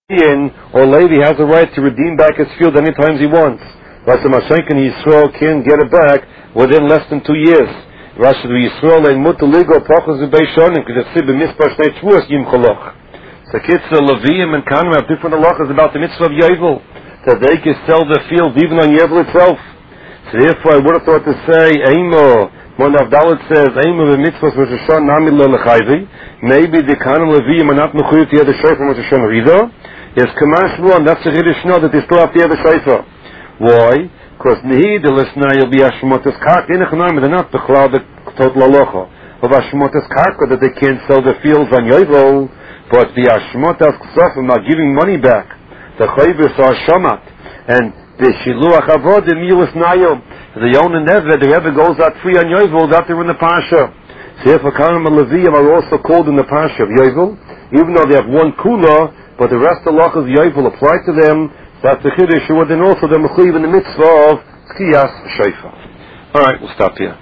or Levi has a right to redeem back his field any times he wants. Rashi Mashenkin Yisrael can get it back within less than 2 years. Rashi Yisrael and Mutaligo Pachos Beishonim because it's b'mispar shnei Shavuos Yim Choloch. So Kitzur Leviim and Kanim have different halachas about the mitzvah of Yovel, that they can sell the field even on Yovel itself. So therefore I would have thought to say Eimo. When Avdalit says Eimo the mitzvahs Rosh Hashanah Nami Lelechayvi, maybe the Kanim Leviim are not mechuyev to hear the shofar from Rosh Hashanah either. Is Kamash One, that's the Chiddush know that they still have to have a shofar. Why? Because Nehi the listener will be Hashmotas Karka. In Echanami, they're not the Chlad the total halacha of Hashmotas Karka that they can't sell the fields on Yovel, but the Hashmotas Ksafim are giving money back. The Chayvis are Shamat. And the Shiluach Avod, the Milas Nayo, the Yonah Never, the Rebbe goes out free on Yovel, that they're in the Pasha. So if Kanim and Leviyim are also called in the Pasha of Yovel, even though they have one Kula, but the rest of the halachas Yovel apply to them. That's the Chiddush. And then also they're mechuyev in the mitzvah of Tkiyas Shofar. All right, we'll stop here.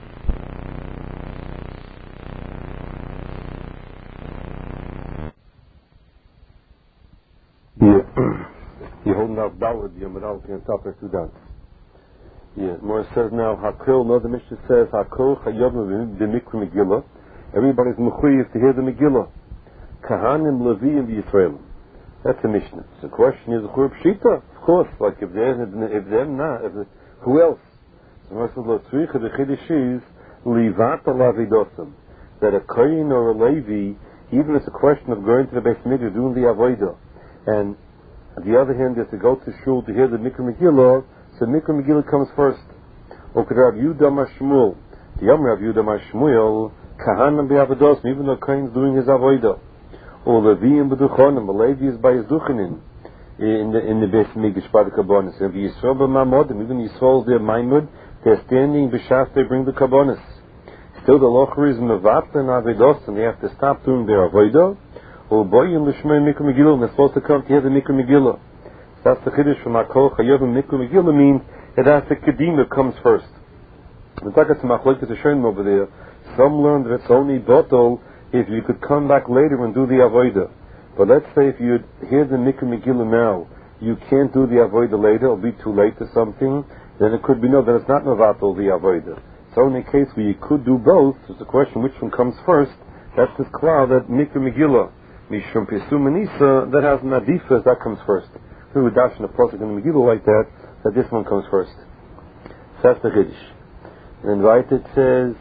You're holding out Daled Yom, but I'll stop there 2 down. Yeah, Morris says now Hakol. No, the Mishnah says Hakol Chayavim b'Mikra Megillah. Everybody's mechuyev to hear the Megillah. Kahanim Leviim v'Yisraelim. That's the Mishnah. So the question is, Chur Pshita? Of course, like if they're not, who else? So the Chiddush is Livata Lavidosam, that a Kohen or a Levi, even if it's a question of going to the Beis Mikdash doing the Avodah, and on the other hand, they have to go to shul to hear the Mikra Megillah, so Mikra Megillah comes first. Or could Rav Yehuda Mashmuel, the Yom Rav Yehuda Mashmuel, Kahanim b'Avodosam, even though Kohen's doing his Avodah. Or Leviim b'Duchonim, the Levi is by his Duchanim in the Beis Mikdash by the Kabbanis. And Yisrael b'Mamodim, even Yisrael's their Maimud, they're standing b'Shas, they bring the Kabbanis. Still the Locher is Mevat and Avedos, and they have to stop doing their Avodah. Or Boyim l'Shmei Mikra Megillah, and they're supposed to come to hear the Mikra Megillah. That's the Chiddush from Hakol Chayavim Mikra Megillah means that the Kedima comes first. The Takas Machlokes Hashem over there. Some learn that it's only Botol if you could come back later and do the Avodah. But let's say if you hear the Mikra Megillah now, you can't do the Avodah later, it'll be too late or something, then it could be that it's not Mevatel the Avodah. So in a case where you could do both, it's the question which one comes first. That's this cloud that Mikra Megillah, Mishum Pesum Manisa, that has an Adifas, that comes first. We would dash in a process in the Megillah like that this one comes first. So that's the Chiddush. And right it says,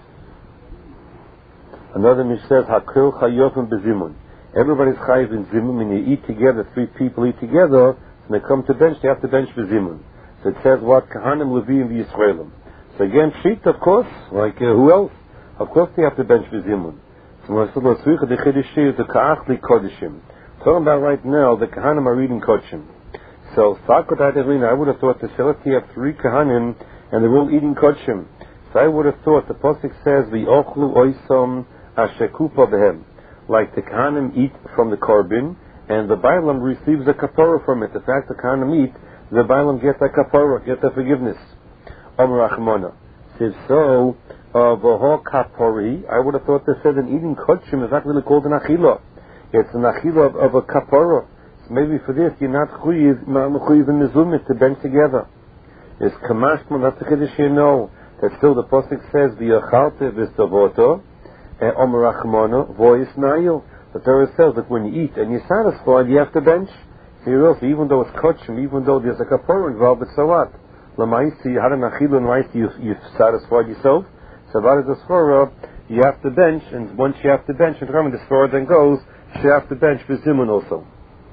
another Mish says, Hakol Chayovim Bezimun. Everybody's chayiv in zimun. When you eat together, 3 people eat together, when they come to bench, they have to bench bezimun. So it says what? Kahanim Leviim v'Yisraelim. So again, Pshit, of course, like who else? Of course they have to bench bezimun. So when I said, the Chiddush is the Ka'achli Kodeshim. Talking about right now, the Kahanim are reading Kodeshim. So, Sakot Adelina, I would have thought the Selati have 3 Kahanim, and they're all eating Kodeshim. So I would have thought the Pasuk says, V'ochlu oisom ashekupa behem. Like the Kahanim eat from the Korban, and the Bailam receives a kapara from it. The fact the Kahanim eat, the Bailam gets a kapara, gets a forgiveness. Amar Achmona. Says so, v'ho kapori, I would have thought they said an eating kodshim is not really called an achila. It's an achila of a kapara. So maybe for this, you're not chuyiv in the zumis to bench together. It's kamashman, that's the Chiddush you know. That still the Pasuk says, v'yachalte v'stavoto, Omer Achmona, voice nayo. The Torah says that when you eat and you're satisfied, you have to bench. So even though it's kodshim, even though there's a kapara involved, but so what? Lamaisi, you had an achila, and you've satisfied yourself. So that is the svara, you have to bench, and once you have to bench, and the svara then goes, you have to bench for zimun also.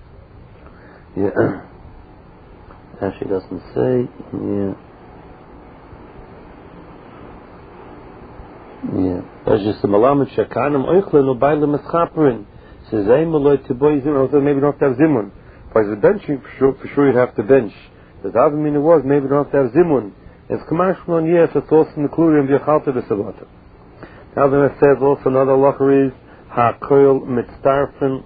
Yeah. Actually doesn't say, yeah. Yeah. That's just the Malamed Shekanim Oichlin or Bailam Eschaperin. Says, Eimaloy to boy Zimun. Also, maybe you don't have to have Zimun. By the benching, for sure you'd have to bench. The other meaning was, maybe you don't have to have Zimun. It's Kamashman, yes, it's also in the Kluri and V'yachalta V'savata. Now then it says also another locker is, Ha'kol Mitztarfen.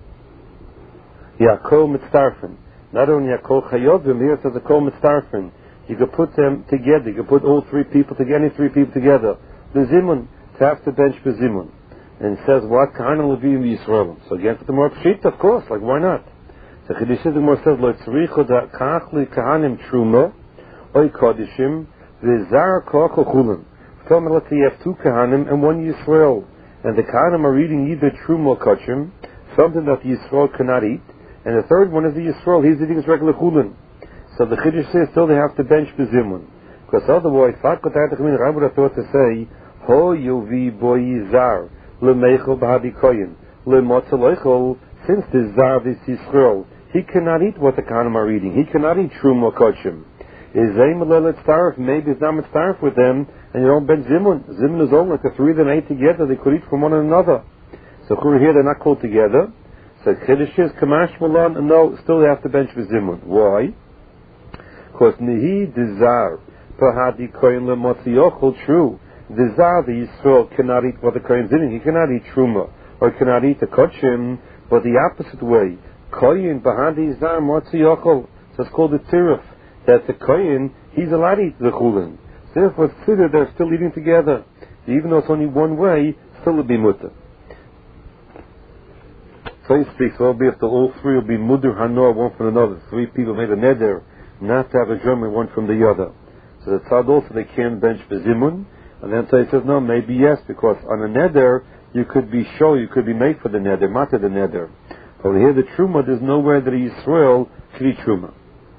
Ya'kol Mitztarfen. Not only Ya'kol Chayovim, here it says Ya'kol Mitztarfen. You could put them together. You could put all 3 people together, any 3 people together. The Zimun, to have to bench for Zimun. And it says, what? Kahanim Leviim v'Yisraelim. So again, for the more Pshit, of course, like why not? The Chiddush is the more says, Lo tzricha da kach li kahanim truma, oy kodishim, v'zar koch chulim. Tell me, let's say you have two kahanim and one Yisrael, and the kahanim are eating either truma or kachim, something that the Yisrael cannot eat, and the third one is the Yisrael, he's eating his regular chulin. So the Chiddush says still they have to bench bezimun. Because otherwise, I would have thought to say, Ho yovi boy zar, lemechel b'hadi koyin, lemotzeloichel, since the zar is Yisrael, he cannot eat what the kahanim are eating. He cannot eat truma or kachim. Is Zaymalel Starf, maybe it's not Starf with them, and you don't bench zimun. Zimun is only like the three of them ate together, they could eat from one another. So here they're not called together. So Chiddush is Kamash Malan, and no, still they have to bench with zimun. Why? Because Nihi Dizar, Pahadi Koyin Lemotziyochel, true. Dizar, the Yisrael, cannot eat what the Koyin's eating. He cannot eat truma, or cannot eat the kachim, but the opposite way. Koyin, Pahadi Zar, Motziyochel. So it's called the Tiruf. That the Koyin, he's allowed to eat the chulin. Therefore, Siddur, they're still eating together. Even though it's only one way, still will be mutter. So he speaks, well, be if the all three will be mudur hanor, one from another. Three people made a neder, not to have a german one from the other. So the tzad also, they can't bench bezimun. And then he says, no, maybe yes, because on a neder, you could be you could be made for the neder, not the neder. Over here, the truma, there's nowhere that Yisrael should eat truma.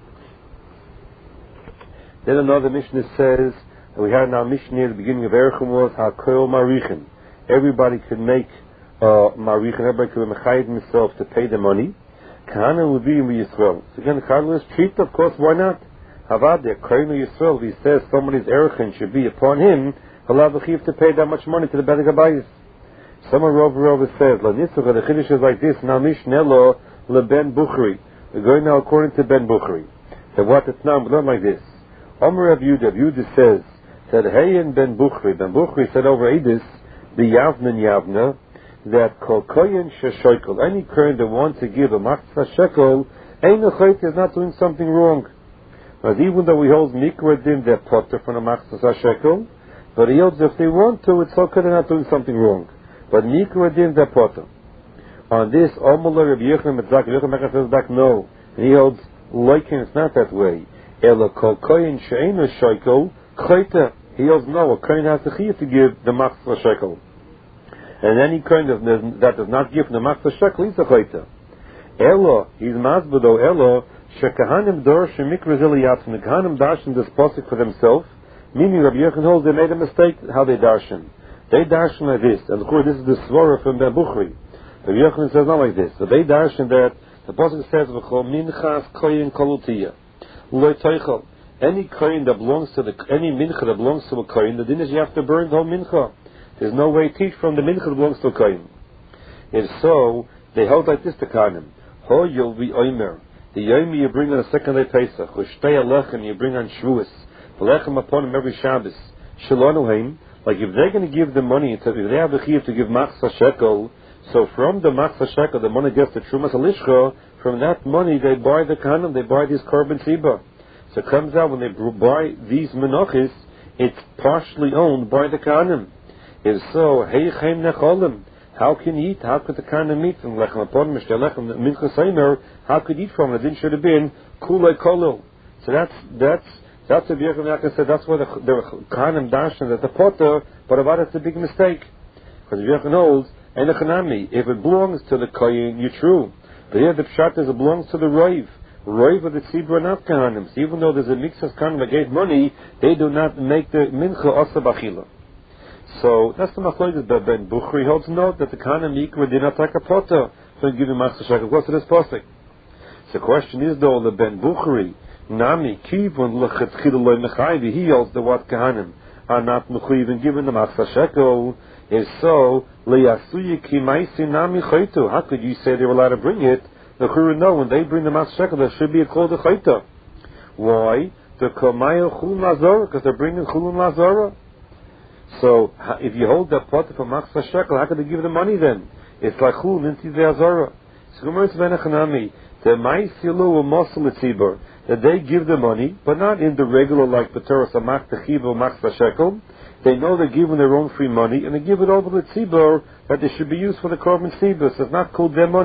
Then another Mishnah says, that we had in our Mishnah at the beginning of Erechim was, HaKol Marichin. Everybody could make Marichin, everybody could mechayiv himself to pay the money. Kahanim would be in Yisrael. So again, the Kahanim is cheap, of course, why not? Havad, the Kohen Yisrael, if he says somebody's Erechim should be upon him, allow the Chiv to pay that much money to the Bedek Habayis. Someone over says, La Nitzvah, the Chiddush is like this, now Mishnah lo Ben Bukhari. We're going now according to Ben Bukhari. So what it's now, but not like this. Omer Rav Yudah says that Hayin Ben Bukhari said over Edis, the Yavna, that Kol Koyin Sheshoikel, any Kohen that wants to give a Machzah Shekel, Ein Echayt is not doing something wrong. But even though he holds Mikra Din, they're potter from a Machzah Shekel, but he holds if they want to, it's okay, they're not doing something wrong. But Mikra Din, they're potter. On this, Omer Rav Yechon Metzak, Yechon says back, no. And he holds, Loikin, it's not that way. Ela kol koyin she'enu shekel chayta. He holds no, a koyin has the chiyuv to give the machzah shekel, and any koyin that does not give the machzah shekel is a chayta. Ela, he's masbudo. Ela shekahanim dor shemikra ziliyatsim. The kahanim darshan this pasuk for themselves. Meaning Rabbi Yechon holds they made a mistake. How they darshan? They darshan like this, and of course this is the svara from Ben Bukhari. Rabbi Yechon says not like this. So they darshan that the pasuk says v'chol minchas koyin kolutiyah. Any kohen that belongs to any mincha that belongs to a kohen, the din is you have to burn the whole mincha. There's no way to teach from the mincha that belongs to a kohen. If so, they hold like this to kahanim. Ho you'll be oimer. The yomi you bring on a second day Pesach. Ushtei alechem you bring on Shavuos. Alechem upon him every Shabbos. Shalonuhem. Like if they're going to give the money, if they have the chiyuv to give machzah shekel, so from the machzah shekel, the money gets the trumas alishcha. From that money, they buy the kahanim, they buy this korban tzibah. So it comes out when they buy these menachis, it's partially owned by the kahanim. If so, heichem necholim. How can you eat? How could the kahanim eat from lechem upon mishtalechem minchas eimer? How could you eat from it? It should have been kulei kolil. So that's what Yechon said. That's why the kahanim darshan that the potter, but about it's a big mistake. Because Yechon holds, and the chanami, if it belongs to the kohen, you're true. But here the pshat is it belongs to the roiv. Roiv of the tzibur not kahanim. So even though there's a mix of kahanim that gave money, they do not make the mincha asa b'achila. So that's the machlokes. But Ben Bukhari holds note that the kahanim mikra did not take a potter for giving machzah shekel. What's this posting? So the question is though the Ben Bukhari nami kivun lechetchila loy mechayvi. He holds the what kahanim are not mechuyev in giving the machzah shekel. If so, leyasuye kimaisi nami chaytu. How could you say they were allowed to bring it? The Chura know when they bring the machzah shekel, there should be a called a chayta. Why? The kamaya chulun lazara, because they're bringing chulun lazara. So if you hold that pot for machzah shekel, how could they give the money then? It's like chulun into the azara. So Gemara Tzvenachanami, the ma'isilu wa mosel tzibur, that they give the money, but not in the regular like B'Torah Samach Techiv or machzah shekel. They know they're giving their own free money, and they give it over to the tzibur that they should be used for the korban tzibur. So it's not called their money.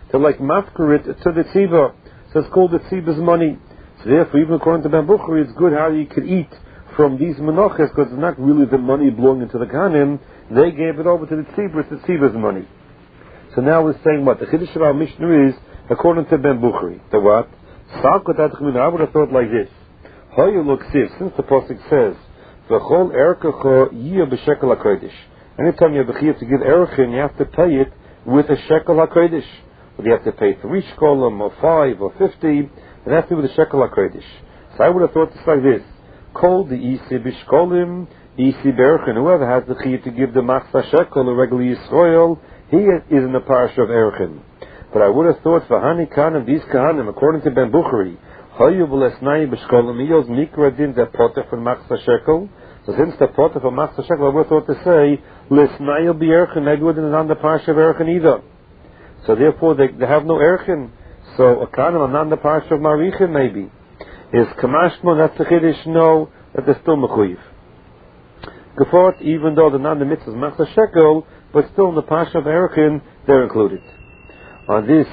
to like mafker it to the tziva. So it's called the tziva's money. So therefore, even according to Ben Bukhari, it's good how you could eat from these menachas, because it's not really the money belonging to the Kahanim. They gave it over to the tziva. It's the tziva's money. So now we're saying what? The Chiddush of our Mishnah is, according to Ben Bukhari, the what? I would have thought like this. Since the Pasuk says, V'chol erkecho yiyah b'shekel HaKodesh. Anytime you have a chiyuv to give erchin, you have to pay it with a shekel HaKodesh. Whether you have to pay 3 shkolim, or 5, or 50, it has to be with a shekel HaKodesh. So I would have thought this like this. Kol the isi b'shkolim, isi b'erchin. Whoever has the chiyuv to give the machzah shekel, or regular Yisrael, he is in the parish of erchin. But I would have thought for Hani Kahanim, these Kahanim, according to Ben Bukhari, Hayu v'lesnai b'shkolim iyos mikra din the potter for machzah shekel. So since the potter for machzah shekel, I would have thought to say lesnai b'erchin. Maybe it isn't on the parish of erchin either. So therefore they have no erchin. So a Kahanim are not on the parish of marichin maybe. Is kamashmo that's the chiddush? No, that they're still mechuyev. Gefort, even though they're not in the mitzvah of machzah shekel, but still in the parish of erchin they're included. On this,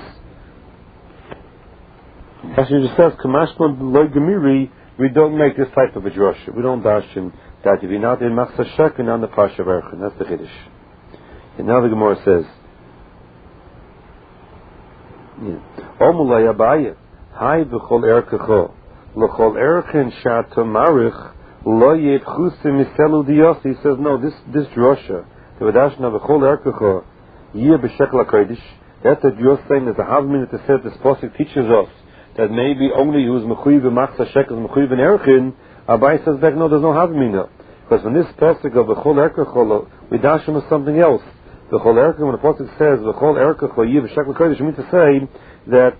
as it just says, Kamashman Loi Gemiri, we don't make this type of a drasha. We don't dash him that if you're not in Machzah Shekel, on the Parsha of Erchin. That's the Chiddush. And now the Gemara says, Omulay Abaye, Hai v'chol erkecho, l'chol erchin sha'ato marich, lo yet chusim miselu diyos. He says, no, this drasha, the Vadashna v'chol erkecho, yiyah b'shekel HaKodesh. That's what you're saying that the Havmin that said this Pasuk teaches us that maybe only who's mechuyev machzah shekel is mechuyev in erchin. Abai says back, no, there's no Havmin. Because when this Pasuk of v'chol erkecho, we dash him with something else. V'chol erkecho, when the Pasuk says v'chol erkecho yiyah b'shekel HaKodesh, it means to say that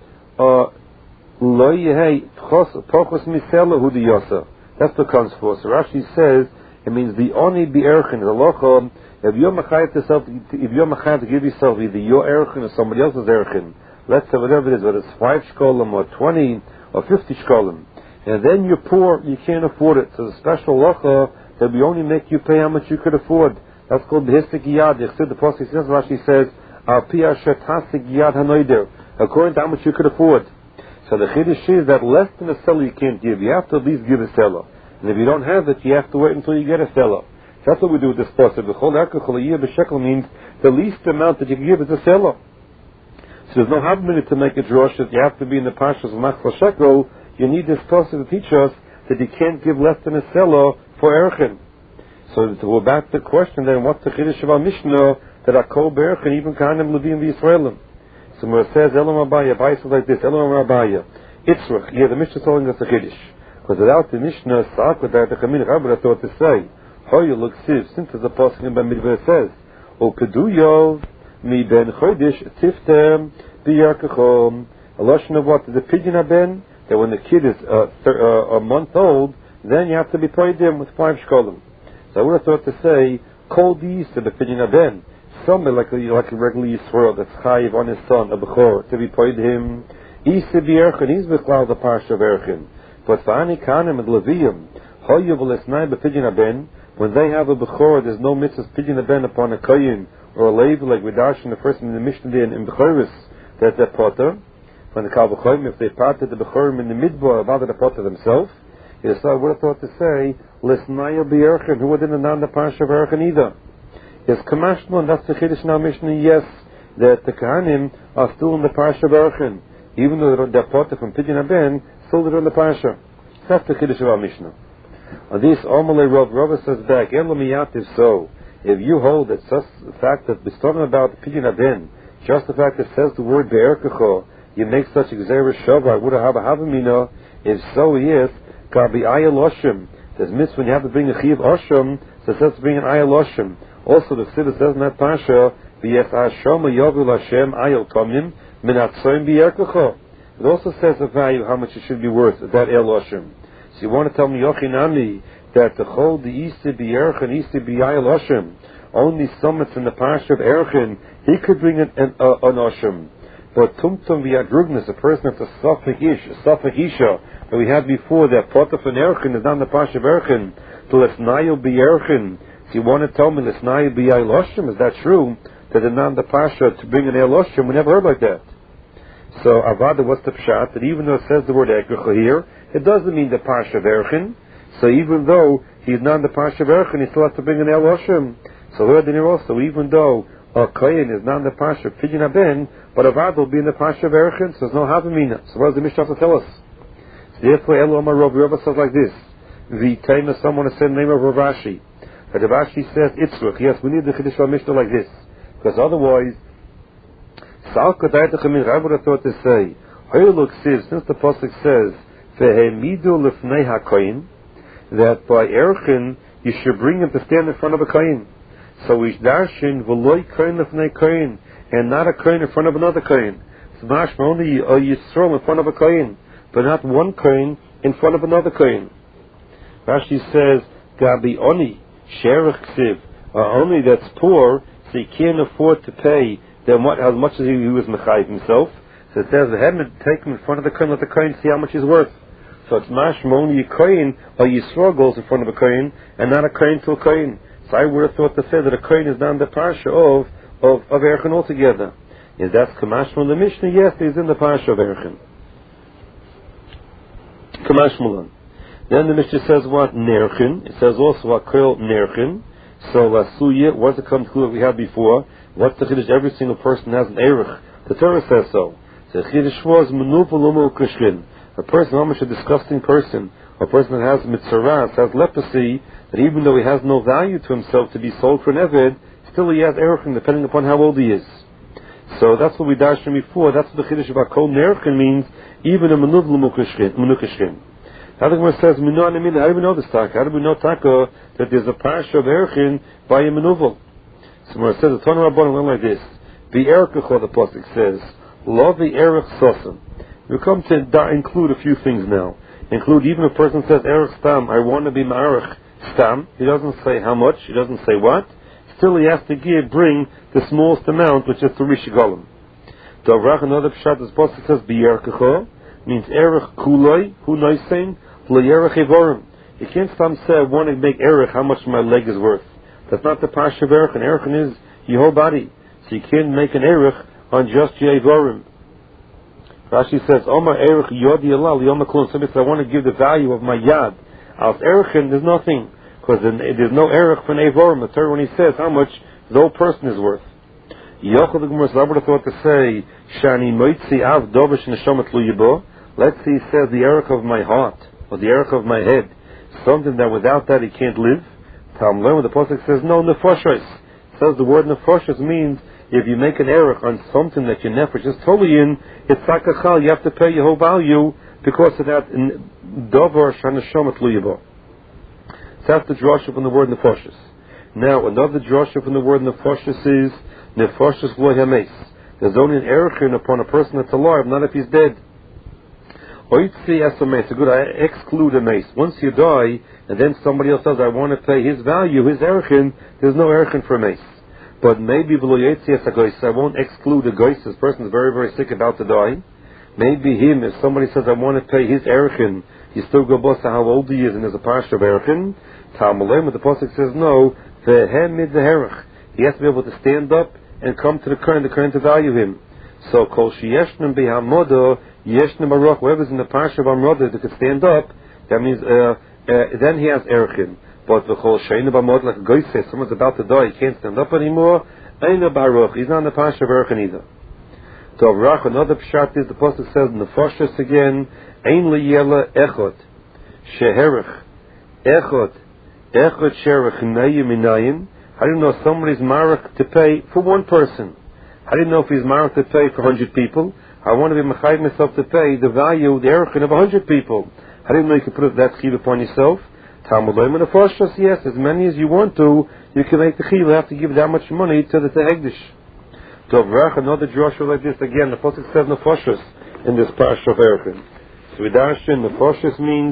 lo yehei tochos misela hu diyasa. That's the comes for. So Rashi says it means the oni bi erchin the lochom. If you're mechayev to give yourself either your erchin or somebody else's erchin, let's say whatever it is, whether it's 5 shkolim or 20 or 50 shkolim, and then you're poor, you can't afford it. So the special locha that we only make you pay how much you could afford. That's called b'histik yad. The Pasuk says, Rashi says, al pi asher tasik yad hanoider, according to how much you could afford. So the chiddush is that less than a seller you can't give. You have to at least give a seller, and if you don't have it, you have to wait until you get a seller. That's what we do with this pasuk. The chol erkecho yiyah b'shekel means the least amount that you can give is a seller. So there's no havminute to make a drush that you have to be in the parshas of machzah shekel. You need this pasuk to teach us that you can't give less than a seller for erchin. So to go back to the question then, what's the chiddush of our Mishnah that are kol be'erchin even kahanim levim v'Yisraelim? So when it says Elam Abaya, Abaya says like this, Elam Abaya, Itzrach, yeah, the Mishnah is telling us a chiddush. Because without the Mishnah, Sa'ak without the Chamin, I would have thought to say, Hoya looks since there's a pasuk in Bamidbar says, O Keduyov mi ben chodesh tiftem biyarkachom. A lashon of what? The pidyon haben, that when the kid is a month old, then you have to be paid him with 5 shkolim. So I would have thought to say, Kol diis to the pidyon haben. Somebody like a regular Yisrael that's chayiv on his son, a bechor, to be paid him. Isi biyarchin, he's b'chlal the parsha of erchin. But for Ani Kahanim and Leviyim, Hoya v'lesnai b'pidyon haben, when they have a bechor, there's no mitzvah pidyon haben upon a koyin or a lev, like we dash in the first in the Mishnah in Bechoris, that's their potter. When the Kal Bechorim, if they parted the Bechorim in the midbar, about the potter themselves, yes, I would have thought to say, Lesnaya b'erchin, who were in the parsha of erchin either. Yes, Kamashmon, that's the Chiddush in our Mishnah, yes, that the Kahanim are still in the parsha of erchin, even though they're potter from pidyon haben, still they're in the parsha. That's the Chiddush of our Mishnah. On this, Omalei Rav says back, so, if you hold that just the fact that we're talking about pidyon haben, just the fact that it says the word be'erkecho, you make such a gzeira shava, would have a havamina, if so yes, gabi ayel oshim. There's mitzvah when you have to bring a chiv oshim, so it says to bring an ayel oshim. Also the Siddur says in that parsha, v'yes hashom yovul Hashem ayel komim, min atzoim be'erkecho. It also says the value, how much it should be worth, that el oshim. So you want to tell me Yochinami that the chol the isi b'erchin isi b'ayel oshim, only summits in the parsha of erchin, he could bring an oshim. But tumtum v'yadrugnas, a person that's a safek isha, that we had before, that potter from erchin is not in the parsha of erchin, to lesnayu b'erchin. So you want to tell me lesnayu b'ayel oshim, is that true? That they're not in the parsha to bring an el oshim? We never heard like that. So Avada, what's the pshat? That even though it says the word Ekrecha here, it doesn't mean the Parsha of Erchin. So even though he's not in the Parsha of Erchin, he still has to bring an El Hashem. So here also, even though a Kohen is not in the Parsha of Pidyon Haben, but Avada will be in the Parsha of Erchin, so there's no Havamina. So what does the Mishnah have to tell us? So therefore, Elo Amar Rav says like this. The time of someone has said the name of Rav Ashi. But Rav Ashi says, Itzruk. Yes, we need the Chiddush Mishnah like this. Because otherwise, I would have thought to say, since the pasuk says, that by Erchin you should bring him to stand in front of a kohen. So ish darshin v'loy kohen lefnei kohen, and not a kohen in front of another kohen. So mashma only a Yisrael in front of a kohen, but not one kohen in front of another kohen. Rashi says, Gabi oni sherech ksiv, only that's poor, so he can't afford to pay then what, as much as he was mechayiv himself. So it says, take him in front of the kohen, let the kohen see how much he's worth. So it's mashma only a kohen or Yisrael goes in front of a kohen, and not a kohen to a kohen. So I would have thought to say that a kohen is not in the parsha of Erchin altogether. Is that kamashma the Mishnah? Yes, he's in the parsha of Erchin. Kamashmalan. Then the Mishnah says what? Nerchin. It says also what? Kol Nerchin. So Lasuya, what's the come to we had before? What's the chiddush? Every single person has an erech. The Torah says so. The chiddush was menuvel kishkin. A person, how much a disgusting person, a person that has mitzaras, has leprosy, that even though he has no value to himself to be sold for an eved, still he has erechim depending upon how old he is. So that's what we dashed him before. That's what the chiddush about kol nerchin means. Even a menuvel menukishkin. How the Gemara says, how do we know this taka? How do we know taka that there's a parsha of erchin by a menuvel? So Gemara says, the Tana Rabbanan went like this. The erkecha, the pasuk says, lo the erech sosim. We come to include a few things now. Include even a person says erech stam, I want to be ma'arech stam. He doesn't say how much, he doesn't say what. Still he has to bring the smallest amount, which is 3 shegalim. The Avrach, another pshat, this pasuk says, be erkecha, means erech kuloi, hu noisein, lo erech evorim. You can't say, I want to make erech how much my leg is worth. That's not the parsha of erech. And erech is your whole body. So you can't make an erech on just your evorim. Rashi says, Omar erech yodi alal yom klum. Somebody says, I want to give the value of my yad. Al erechin, there's nothing. Because there's no erech for an evorim. The Torah, when he says how much the whole person is worth. Yochel the Gemara thought to say, Shani moitzi av dovish neshamat luyibo. Let's see, he says the erech of my heart, or the erech of my head. Something that without that he can't live. Talmud, when the pasuk says no nefashos, says the word nefashos means if you make an erech on something that your nefesh is totally in, it's sakachal. You have to pay your whole value because of that. Davar shanashomat luyibo. That's the drasha from the word nefashos. Now another drasha from the word nefashos is nefashos lo hames. There's only an erechin upon a person that's alive, not if he's dead. Oitzi as a mace. Good, I exclude a mace. Once you die, and then somebody else says, I want to pay his value, his erechin, there's no erechin for a mace. But maybe below Yetzi as a goyse, I won't exclude a goyse. This person is very, very sick, about to die. Maybe him, if somebody says, I want to pay his erechin, you still go boss how old he is, and there's a parsha of erechin. Talmud, the pasuk says, no, vehem mid the herech. He has to be able to stand up and come to the current to value him. So, kol sheyeshnem behamodo, yeshnem baruch, whoever's in the parsha of Amrodah that could stand up, that means, then he has erechin. But the kol sheinu b'amod, like a guy says, someone's about to die, he can't stand up anymore, eina baruch, he's not in the parsha of erechin either. So, Avrach, another pshat is, the pasuk says, nefashos again, ein liyela echot, sheherech, echot sherech nayim inayim. How do you know somebody's marek to pay for one person? How do you know if he's marek to pay for 100 people? I want to be mechayiv myself to pay the value, the erechin of 100 people. How do you know you can put that chiv upon yourself? Talmud loyim and nefashos, yes, as many as you want to, you can make the chiv. You have to give that much money to the hegdish. To Avrach, another drasha like this again. The pasuk says nefashos in this parsha of erechin. So we darshan nefashos means